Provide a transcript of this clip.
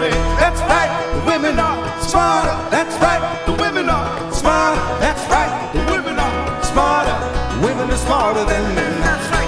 baby. That's right, the women are smarter. That's right, the women are smarter. That's right, the women are smarter. Women are smarter than men. That's right.